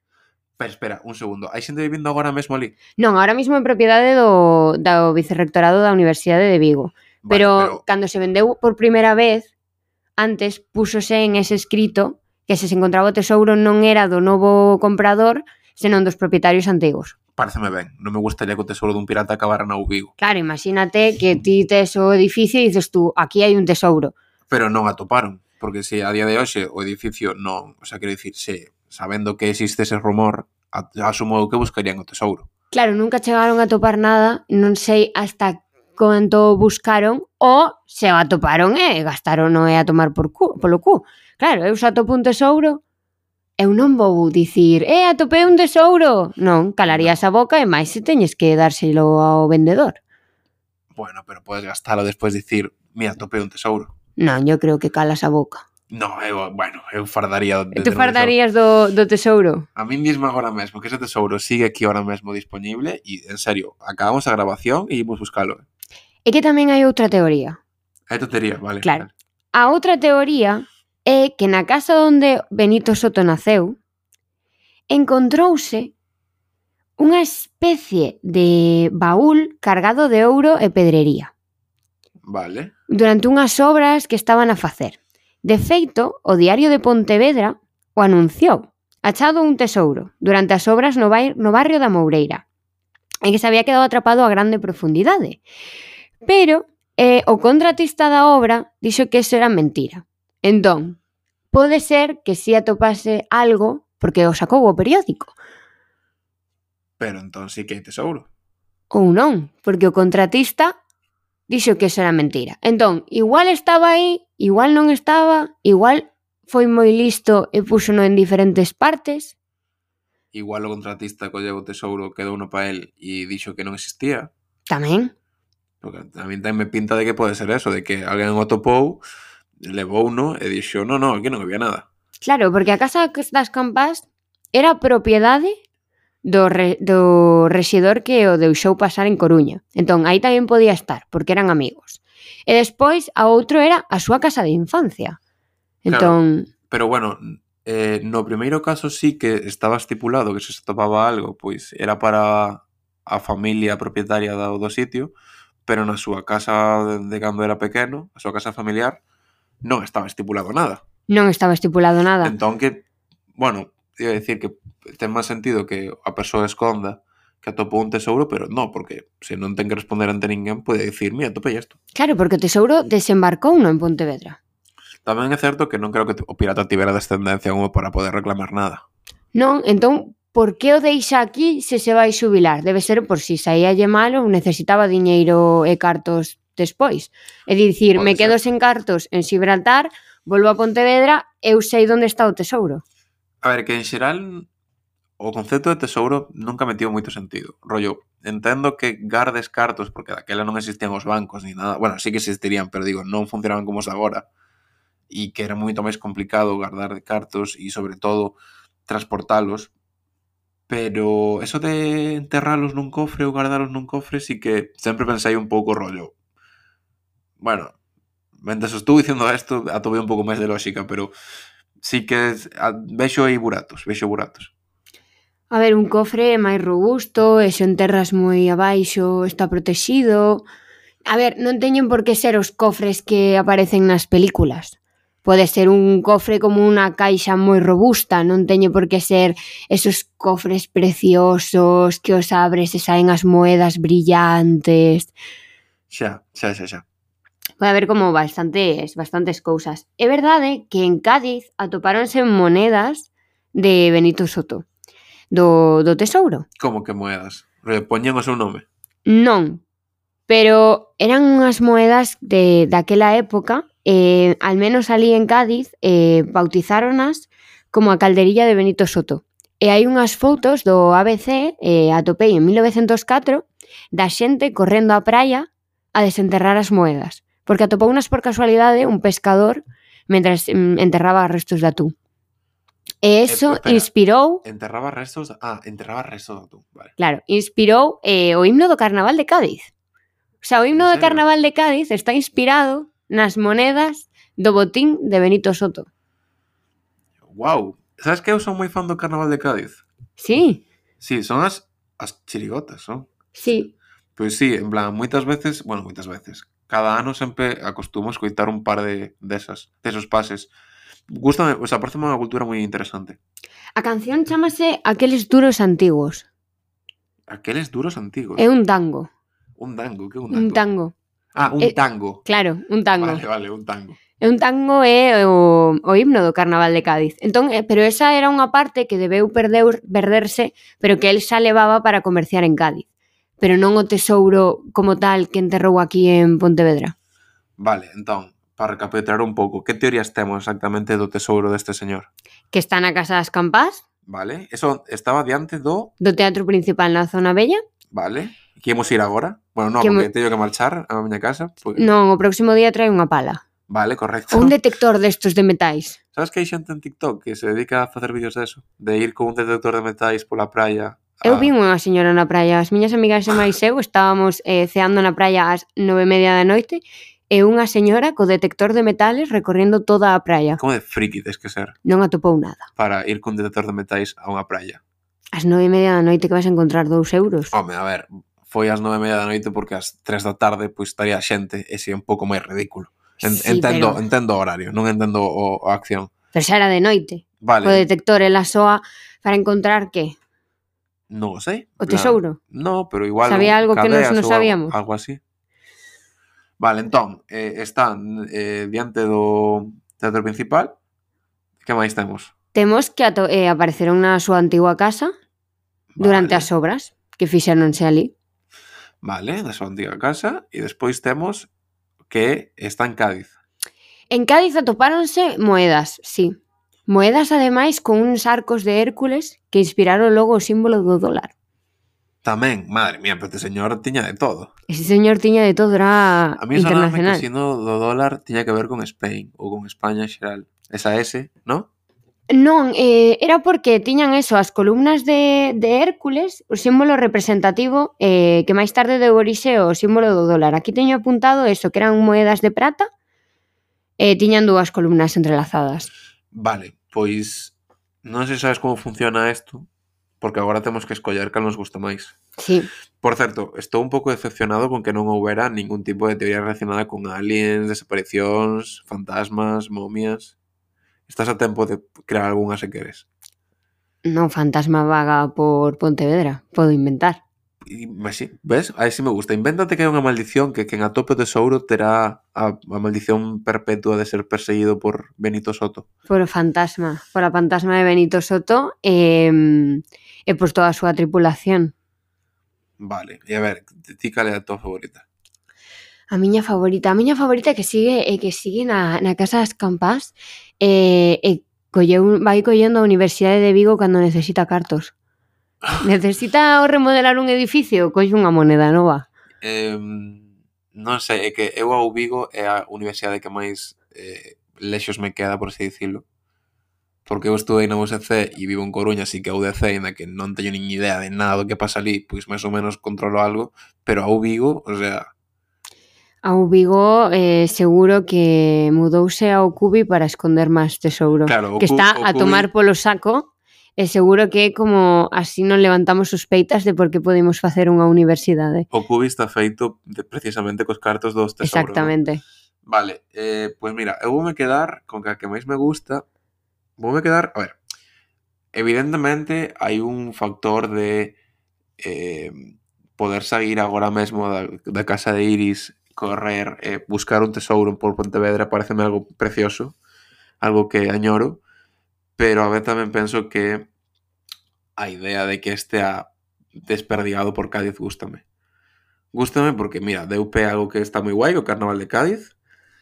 Pero espera, un segundo. Hai xente vivindo agora mesmo ali? Non, ahora mismo en propiedade do Vicerrectorado da Universidade de Vigo. Vale, Pero cando se vendeu por primeira vez, antes púxose en ese escrito que se encontraba o tesouro non era do novo comprador, senón dos propietarios antigos. Pareceme ben. Non me gustaría que o tesouro dun pirata acabara na Vigo. Claro, imagínate que ti tes o edificio e dices tú, aquí hai un tesouro. Pero non atoparon. Porque se a día de hoxe o edificio non... O sea, quero dicir, se sabendo que existe ese rumor, asumo que buscarían o tesouro. Claro, nunca chegaron a topar nada, non sei hasta canto buscaron ou se o atoparon e gastaron e a tomar polo cu. Claro, eu xa atopo un tesouro, eu non vou dicir, atopei un tesouro. Non, calarías a boca e máis se teñes que dárselo ao vendedor. Bueno, pero podes gastalo despois dicir, mira, atopei un tesouro. Non, eu creo que calas a boca. No, eu fardaría... Tu fardarías do tesouro? A mí mismo agora mesmo, que ese tesouro sigue aquí ahora mesmo disponible e, en serio, acabamos a grabación e imos buscalo. É que tamén hai outra teoría. Hai tontería, vale. Claro. A outra teoría é que na casa onde Benito Soto naceu encontrouse unha especie de baúl cargado de ouro e pedrería. Vale. Durante unhas obras que estaban a facer. De feito, o Diario de Pontevedra o anunciou. Achado un tesouro durante as obras no barrio da Moureira. E que se había quedado atrapado a grande profundidade. Pero o contratista da obra dixo que eso era mentira. Entón, pode ser que si atopase algo porque o sacou o periódico. Pero entón sí que hai tesouro. Ou non, porque o contratista dixo que eso era mentira. Entón, igual estaba aí, igual non estaba, igual foi moi listo e púxono en diferentes partes. Igual o contratista colleu o tesouro, quedou no pa el e dixo que non existía. Tamén. Porque a mí tamén me pinta de que pode ser eso, de que alguén o topou, levouno e dixo, no, aquí non había nada. Claro, porque a Casa das Campás era propiedade do rexedor que o deixou pasar en Coruña. Entón, aí tamén podía estar, porque eran amigos. E despois, a outro era a súa casa de infancia. Entón... Claro, pero bueno, no primeiro caso sí que estaba estipulado que se topaba algo, pois era para a familia propietaria do sitio, pero na súa casa de cando era pequeno, a súa casa familiar, non estaba estipulado nada. Non estaba estipulado nada. Entón que, bueno, iba a decir que ten máis sentido que a persoa esconda que atopou un tesouro, pero non, porque se non ten que responder ante ninguén, pode dicir, mira, atopei isto. Claro, porque o tesouro desembarcou no en Pontevedra. Tamén é certo que non creo que o pirata tivera descendencia como para poder reclamar nada. Non, entón, por que o deixa aquí se vai xubilar? Debe ser por si saíalle mal ou necesitaba diñeiro e cartos despois. É dicir, me quedo sen cartos en Gibraltar, volvo a Pontevedra, eu sei onde está o tesouro. A ver, que en xeral o concepto de tesouro nunca me tivo moito sentido. Rollo, entendo que gardes cartos, porque daquela non existían os bancos ni nada. Bueno, sí que existirían, pero digo, non funcionaban como os agora. E que era moito máis complicado guardar cartos e, sobre todo, transportalos. Pero eso de enterralos nun cofre ou guardalos nun cofre sí que sempre pensei un pouco rollo. Bueno, mentre estou dicindo isto, atopei un pouco máis de lógica, pero sí que vexo aí buratos. A ver, un cofre é máis robusto e se enterras moi abaixo está protegido. A ver, non teñen por que ser os cofres que aparecen nas películas. Pode ser un cofre como unha caixa moi robusta, non teñe por que ser esos cofres preciosos que os abres e saen as moedas brillantes. Xa. Pode haber como bastantes cousas. É verdade que en Cádiz atopáronse monedas de Benito Soto, do tesouro. Como que moedas? Poñen o seu nome? Non, pero eran unhas moedas daquela época, al menos ali en Cádiz, bautizáronas como a calderilla de Benito Soto. E hai unhas fotos do ABC, atopei en 1904, da xente correndo á praia a desenterrar as moedas, porque atopounas por casualidade un pescador mentras enterraba restos de atún. E eso inspirou... Enterraba restos de atún, vale. Claro, inspirou o himno do Carnaval de Cádiz. O sea, o himno do Carnaval de Cádiz está inspirado nas monedas do botín de Benito Soto. Guau, sabes que eu son moi fan do Carnaval de Cádiz? Sí, Sí, son as chirigotas, son. sí. Pois sí, en plan, moitas veces, cada ano sempre acostumo a escoitar un par desos pases. Gústame, o sea, parece unha cultura moi interesante. A canción chámase Aqueles duros antigos. Aqueles duros antigos. É un tango. Un dango, que é un Un dango? tango. Ah, un tango. Claro, un tango. Vale, un tango. E un tango é o himno do Carnaval de Cádiz. Entón, pero esa era unha parte que debeu perderse, pero que el xa levaba para comerciar en Cádiz. Pero non o tesouro como tal que enterrou aquí en Pontevedra. Vale, entón, para recapitular un pouco, que teorías temos exactamente do tesouro deste señor? Que está na Casa das Campás, Vale, eso estaba diante do... do Teatro Principal na Zona Bella. Vale, que imos ir agora? Bueno, non, porque teño que marchar a miña casa. Pues... Non, o próximo día trae unha pala. Vale, correcto. Un detector destos de metais. Sabes que hai xente en TikTok que se dedica a facer vídeos de eso? De ir con un detector de metais pola praia. Eu vi unha señora na praia. As miñas amigas e máis eu estábamos ceando na praia ás 9:30 da noite e unha señora co detector de metales recorrendo toda a praia. Como de friki tes que ser? Non atopou nada. Para ir con un detector de metais a unha praia. Ás 9:30 da noite que vas a encontrar 2 euros. Home, a ver, foi ás 9:30 da noite porque ás 3 da tarde pois estaría xente e sería un pouco máis ridículo. Sí, entendo o pero... horario, non entendo a acción. Pero xa era de noite. Vale. O detector ela soa para encontrar que? Non o sei. O tesouro? No, pero igual... Sabía algo que cadeas non sabíamos? Algo así. Vale, entón, están diante do teatro principal. Que máis temos? Temos que apareceron na súa antigua casa durante as obras que fixeronse ali. Vale, na súa antiga casa. E despois temos que está en Cádiz. En Cádiz atopáronse moedas, sí. Moedas, ademais, con uns arcos de Hércules que inspiraron logo o símbolo do dólar. Tamén, madre mía, pero este señor tiña de todo. Ese señor tiña de todo, era a mí internacional. A mí que o sino do dólar tiña que ver con Spain ou con España en xeral. Esa S, non? Non, era porque tiñan eso, as columnas de Hércules, o símbolo representativo que máis tarde deu orixe o símbolo do dólar. Aquí teño apuntado eso, que eran moedas de prata e tiñan dúas columnas entrelazadas. Vale, pois non sei se sabes como funciona isto, porque agora temos que escoller cal nos gusta máis. Sí. Por certo, estou un pouco decepcionado con que non houbera ningún tipo de teoría relacionada con aliens, desaparicións, fantasmas, momias. Estás a tempo de crear algunha se queres. Non, fantasma vaga por Pontevedra, podo inventar. Mas sí, ves? Aí sí me gusta. Invéntate que hai unha maldición que quen atope o tesouro terá a maldición perpetua de ser perseguido por Benito Soto. Por a fantasma de Benito Soto e por toda a súa tripulación. Vale, e a ver, ti cal é a tua favorita? A miña favorita que sigue na Casa das Campás vai collendo a Universidade de Vigo cando necesita cartos. Necesita remodelar un edificio, colle unha moneda nova. Non sei, é que eu ao Vigo é a universidade que máis lexos me queda, por así dicilo. Porque eu estudei na USC e vivo en Coruña, así que a UDC, ainda que non teño nin idea de nada do que pasa ali, pois máis ou menos controlo algo, pero ao Vigo, o sea... Ao Vigo seguro que mudouse ao Cubi para esconder máis tesouro. Claro, que está a tomar polo saco e seguro que é como así non levantamos sospeitas de por que podemos facer unha universidade. O Cubi está feito precisamente cos cartos dos tesouros. Exactamente. ¿No? Vale, pois mira, eu voume quedar con que a que máis me gusta. Voume quedar, a ver, evidentemente hai un factor de poder sair agora mesmo da casa de Iris, correr, buscar un tesouro por Pontevedra, pareceme algo precioso, algo que añoro, pero a vez tamén penso que a idea de que estea desperdigado por Cádiz gústame. Gústame porque, mira, deu pé algo que está moi guai, o Carnaval de Cádiz,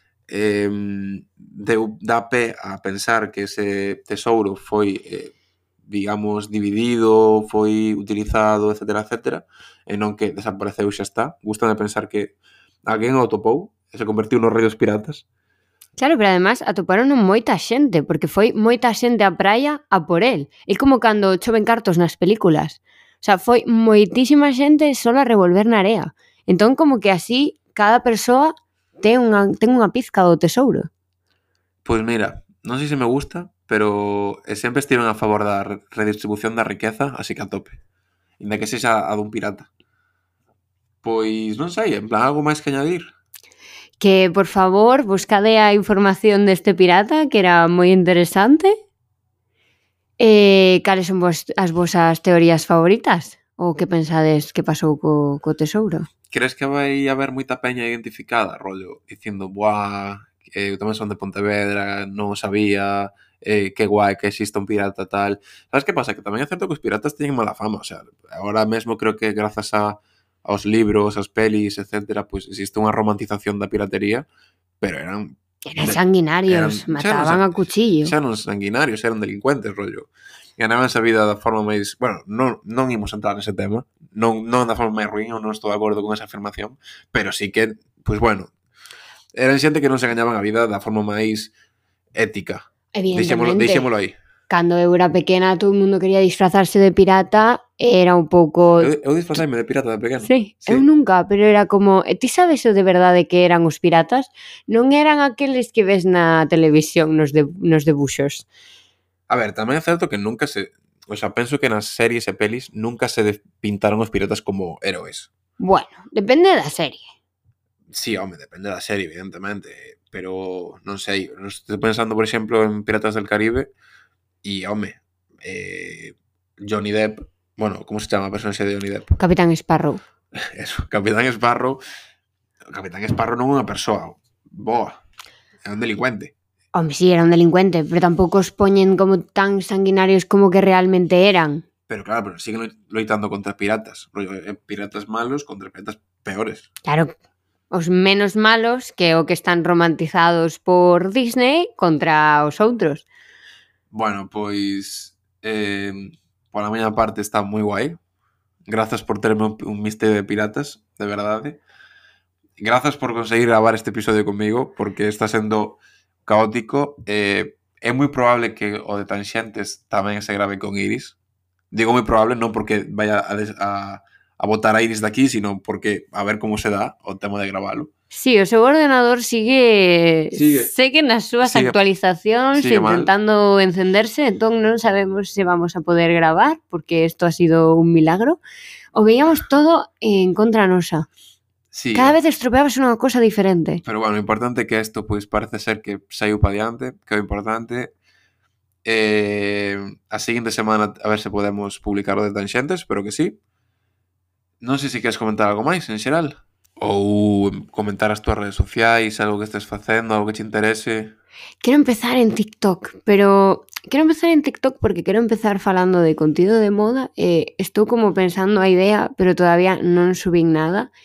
dá pé a pensar que ese tesouro foi, digamos, dividido, foi utilizado, etcétera, etcétera, e non que desapareceu xa está. Gústame pensar que alguén o topou e se convertiu nos rei dos piratas. Claro, pero además atoparon moita xente, porque foi moita xente á praia a por el. É como cando choven cartos nas películas. O sea, foi moitísima xente só a revolver na area. Entón, como que así, cada persoa ten unha pizca do tesouro. Pois mira, non sei se me gusta, pero sempre estiven a favor da redistribución da riqueza, así que a tope. Inda que sexa a dun pirata. Pois non sei, en plan, algo máis que añadir? Que, por favor, buscade a información deste pirata, que era moi interesante. Cales son as vosas teorías favoritas? Ou que pensades que pasou co tesouro? Crees que vai haber moita peña identificada, rollo, dicindo, buah, eu tamén son de Pontevedra, non o sabía, que guai que exista un pirata tal. Sabes que pasa? Que tamén é certo que os piratas teñen mala fama, o sea, agora mesmo creo que grazas aos libros, as pelis, etcétera, pues existe unha romantización da piratería, pero eran sanguinarios, mataban a cuchillo. Xa non sanguinarios, eran delincuentes, rollo. Ganabanse a vida da forma máis... Bueno, non imos entrar nese tema, non da forma máis ruín, eu non estou de acordo con esa afirmación, pero sí que, pues bueno, eran xente que non se gañaban a vida da forma máis ética. Evidentemente. Deixémolo aí. Cando eu era pequena, todo o mundo quería disfrazarse de pirata, era un pouco... Eu disfrazarme de pirata de pequeno. Sí, eu nunca, pero era como... Ti sabes o de verdade que eran os piratas? Non eran aqueles que ves na televisión, nos debuxos. A ver, tamén é certo que nunca se... O sea, penso que nas series e pelis nunca se pintaron os piratas como héroes. Bueno, depende da serie. Sí, home, depende da serie, evidentemente. Pero, non sei, estou pensando, por exemplo, en Piratas del Caribe e, home, Johnny Depp... Bueno, como se chama a personaxe de Johnny Depp? Capitán Sparrow. Eso, Capitán Sparrow. Capitán Sparrow non é unha persoa boa, é un delincuente. Home, sí, era un delincuente, pero tampouco os poñen como tan sanguinarios como que realmente eran. Pero claro, pero siguen loitando contra piratas. Piratas malos contra piratas peores. Claro, os menos malos que o que están romantizados por Disney contra os outros. Bueno, pois... pola miña parte está moi guai. Grazas por terme un misterio de piratas, de verdade. Grazas por conseguir gravar este episodio comigo, porque está sendo... caótico. É moi probable que o de Tanxentes tamén se grave con Iris. Digo moi probable non porque vaya a botar a Iris daqui, sino porque a ver como se dá o tema de gravalo. Sí, o seu ordenador sigue nas súas actualizacións intentando encenderse, entón non sabemos se vamos a poder gravar, porque isto ha sido un milagro. O veíamos todo en contra nosa. Sí, cada vez estropeabas unha cosa diferente. Pero bueno, o importante é que isto pois parece ser que saiu pa diante, que é o importante. A seguinte semana a ver se podemos publicar o de Tanxentes, espero que sí. Non sei se queres comentar algo máis en xeral, ou comentar as túas redes sociais, algo que estés facendo, algo que te interese. Quero empezar en TikTok, pero quero empezar en TikTok porque quero empezar falando de contido de moda. Estou como pensando a idea, pero todavía non subín nada.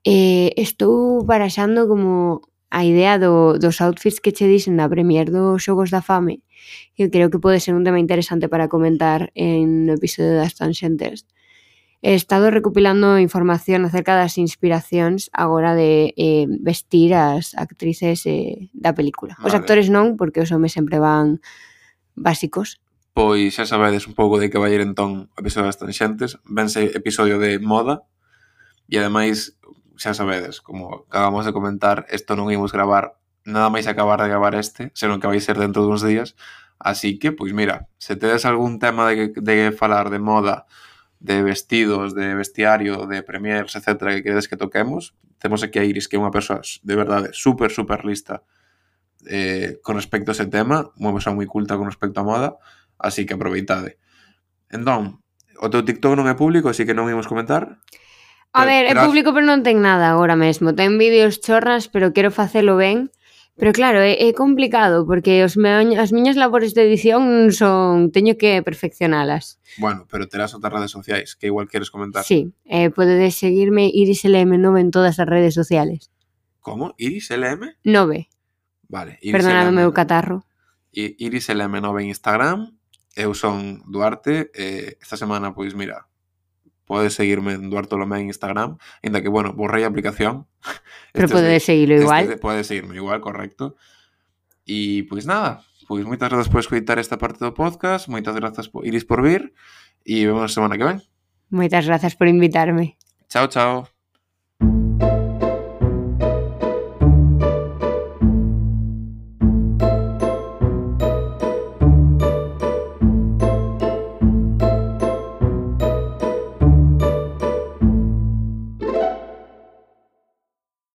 Estou baraxando como a idea dos outfits que che dixen na premier dos Xogos da Fame, que creo que pode ser un tema interesante para comentar en no episodio das Tanxentes. He estado recopilando información acerca das inspiracións agora de vestir as actrices da película. Os actores non, porque os homes sempre van básicos. Pois xa sabedes un pouco de que vai ir entón o episodio das Tanxentes. Vense episodio de moda e ademais xa sabedes, como acabamos de comentar, isto non imos gravar nada máis acabar de gravar senón que vai ser dentro duns días. Así que, pois mira, se tedes algún tema de falar de moda, de vestidos, de vestiario, de premiers, etcétera, que queredes que toquemos, temos aquí a Iris, que é unha persoa de verdade super lista con respecto a ese tema, unha persoa moi culta con respecto a moda, así que aproveitade. Entón, o teu TikTok non é público, así que non imos comentar. A ver, é público, pero non ten nada agora mesmo. Ten vídeos chorras, pero quero facelo ben. Pero claro, é complicado, porque as miñas labores de edición teño que perfeccionalas. Bueno, pero terás outras redes sociais que igual queres comentar. Sí, podedes seguirme IrisLM9 en todas as redes sociales. Como? IrisLM? 9. Vale. Perdonad o meu catarro. IrisLM9 en Instagram. Eu son Duarte. Esta semana, pois mira, podes seguirme en Duarte Olomé en Instagram, ainda que, bueno, borrei a aplicación. Pero podes seguirlo igual. Podes seguirme igual, correcto. E, pois nada, pois moitas grazas por escoitar esta parte do podcast, moitas grazas Iris por vir, e vemos a semana que ven. Moitas grazas por invitarme. Chao, chao.